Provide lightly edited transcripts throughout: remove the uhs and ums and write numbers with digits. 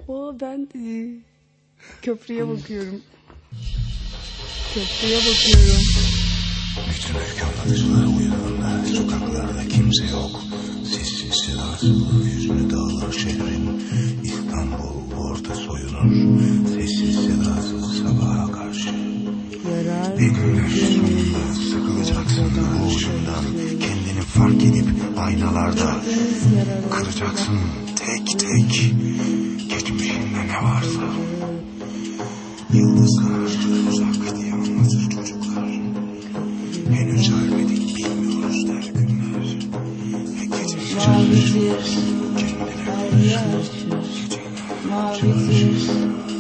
Ben köprüye bakıyorum. Köprüye bakıyorum. Bütün öykü anlatıcılar uyuduğunda sokaklarda kimse yok. Sessiz sedasız yüzünü dağlar şehrin. İstanbul orta soyunur. Sessiz sedasız sabaha karşı. Bir günler sonunda sıkılacaksın ruhundan. Kendini fark edip aynalarda kıracaksın tek tek. Geçmişinde ne varsa. Yıldızlar uzak diye anlatır çocuklar. Henüz ölmedik bilmiyoruz der günler. Ve geceler çalışır. Kendine karışır. Geceler çalışır.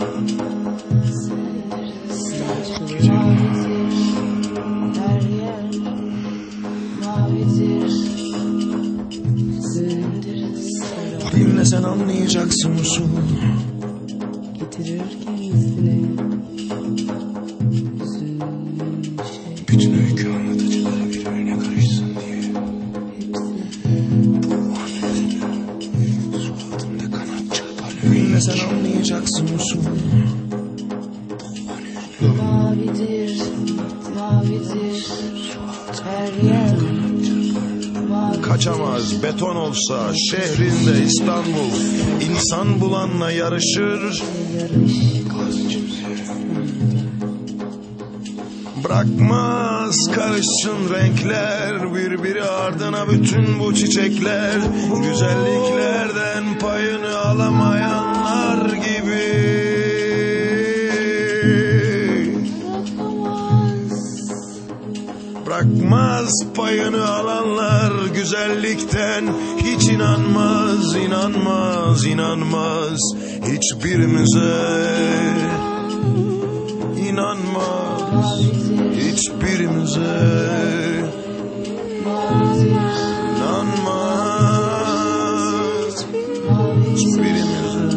Dinle sen anlayacaksın usul. Getirir kendisine. Bütün öykü anlatıcıları birbirine karışsın diye. Bu an yüzünü suratında kanat çırpar. Dinle sen anlayacaksın usul. Mavidir, mavidir, her yer. Kaçamaz beton olsa şehrinde İstanbul, insan bulanla yarışır. Bırakmaz karışsın renkler, birbiri ardına bütün bu çiçekler. Güzelliklerden payını alamayanlar gibi. Bırakmaz payını alanlar güzellikten hiç inanmaz, inanmaz, inanmaz. Hiçbirimize inanmaz, hiçbirimize inanmaz, hiçbirimize.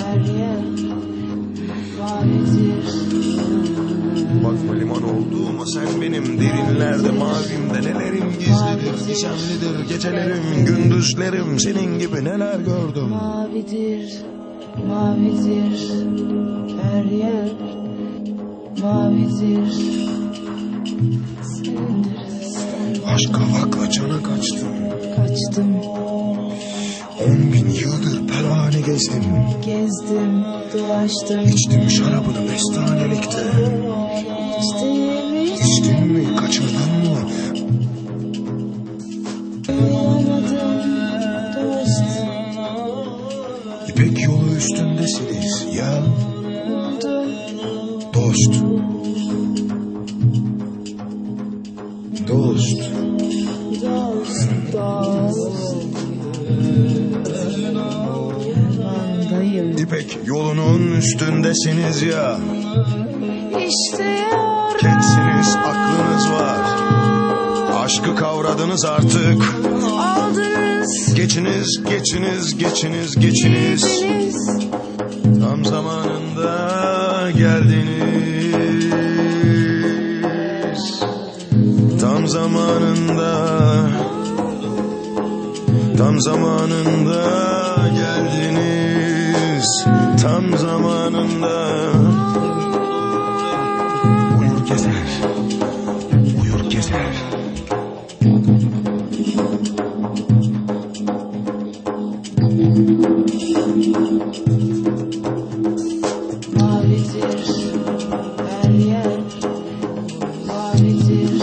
Bakma liman olduğuma sen benim derinlerde mavimde nelerim gizlidir, gizemlidir gecelerim, gündüzlerim senin gibi neler gördüm. Mavidir, mavidir, her yer mavidir. Aşka akla cana kaçtım. Kaçtım, 10.000 yıldır pervane gezdim. gezdim, dolaştım. İçtim şarabını mestanelikte. İçtin mi, kaçırdın mı? Bulamadım, dost. İpek yolu üstündesiniz ya. Dost. Dost. Dost, dost. Yandayım. İpek yolunun üstündesiniz ya. İşte yar. Gençsiniz, aklınız var. Aşkı kavradınız artık. Aldınız. Geçiniz, geçiniz, geçiniz, geçiniz. Tam zamanında geldiniz. Tam zamanında. Tam zamanında geldiniz. Tam zamanında. Uyur gezer. Uyur gezer. Mavidir, her yer mavidir.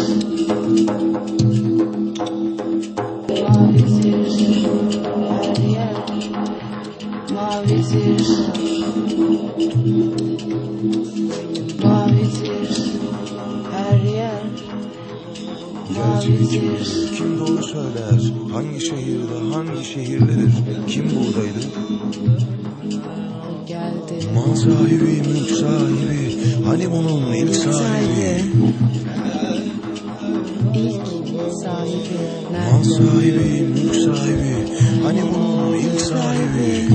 Mavidir, her yer mavidir. Mavidir, her yer Gerçeği kim mavidir. bilir, kim doğru söyler? Hangi şehirde, hangi şehirdedir? Kim buradaydı? Geldi. Mal sahibi, mülk sahibi. Hani bunun ilk sahibi? İlk sahibi Mal nerede? sahibi, mülk sahibi. Hani bunun ilk sahibi?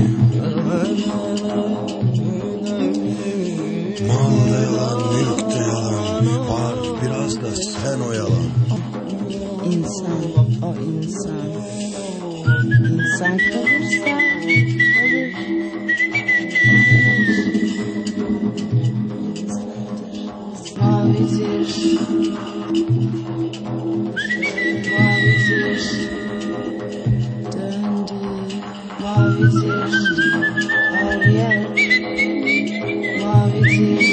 Mal da yalan, mülk de yalan. Var biraz da sen oyalan. İnsan, o insan. İnsan kalırsa olur. Mavidir. Mavidir. Döndü. Mavidir. Her yer. Mavidir.